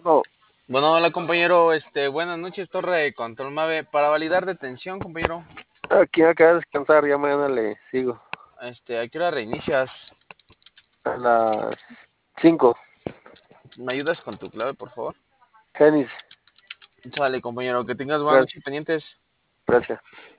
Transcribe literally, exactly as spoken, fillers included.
No, Bueno, hola compañero, este, buenas noches, Torre de Control Mave. Para validar detención, compañero, aquí acá a descansar, ya mañana le sigo. este, ¿a qué hora reinicias? A las cinco. ¿Me ayudas con tu clave, por favor? Genis, Sale, compañero, que tengas buenas gracias, noches pendientes. gracias.